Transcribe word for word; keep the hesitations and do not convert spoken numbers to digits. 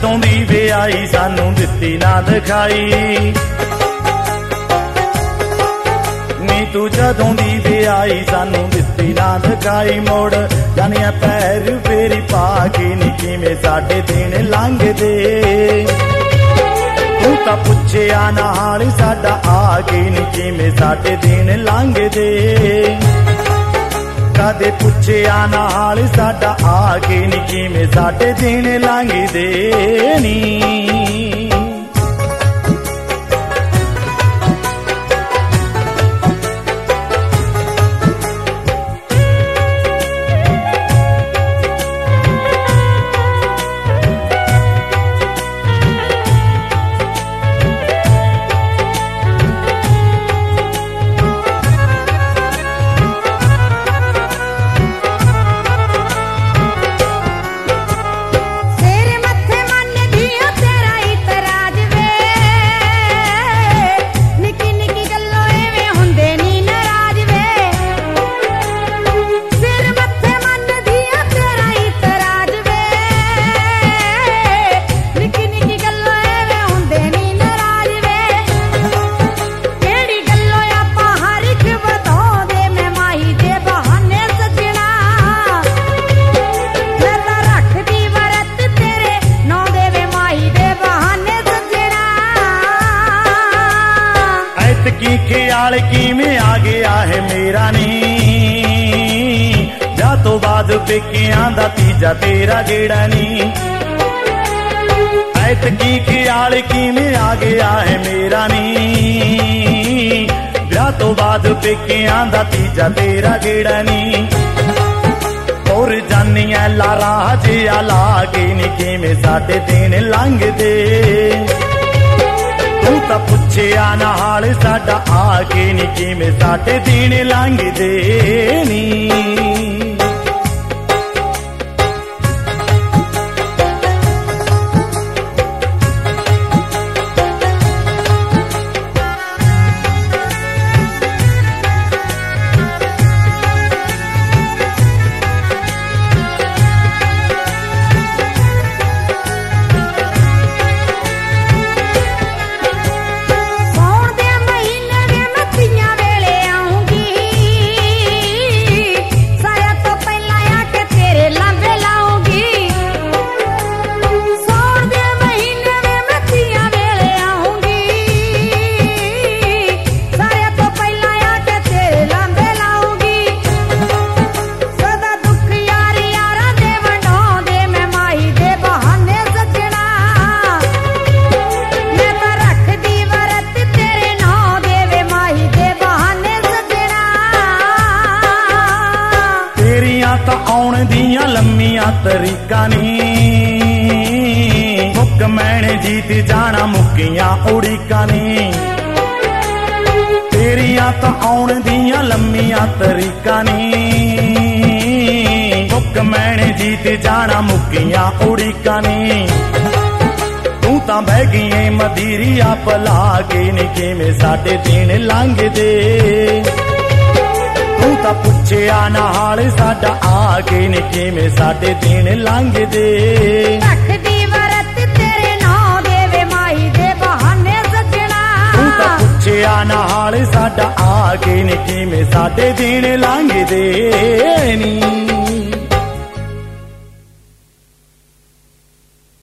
जदों दी विआई सानू दित्ती ना दिखाई नी तू जदों दी विआई सानू दित्ती ना दिखाई मोड़ जानिया पैर फेरी पा के नी किवें साडे दिन लंघदे तू तां पुछया ना हाल साडा आ के नी किवें साडे दिन लंघदे कदे पुछया ना हाल साडा आ के नी किवें साडे दिन लंघदे नी की ख्याल किवें आ गया है मेरा नी जा तो बाद पेकियां दा तीजा तेरा गेड़ा नी ऐत की ख्याल किवें आ गया है मेरा नी जा तो बाद पेकियां दा तीजा तेरा गेड़ा नी और जानिया लारा जिया ला के नी किवें साडे दिन लंघदे तू तां पुछया ना हाल साडा आ के नी किवें साडे दिन लंघदे नी आउण दियां लम्मियां तरीका नी मुक मैंने जीत जाना मुक्कियां उड़ीका नी तेरियां तो आउण दियां लम्मियां तरीका नी मुक मैंने जीत जाना मुक्कियां उड़ीका नी तू तां बह गई मदीरिया पला के नी किवें साडे दिन लंघदे तू तां पुछया ना हाल साडा आ के नी किवें साडे दिन लंघदे रखदी वरत तेरे नां देवे माही दे बहाने सजना तू तां पुछया ना हाल साडा आ के नी किवें साडे दिन लंघदे नी।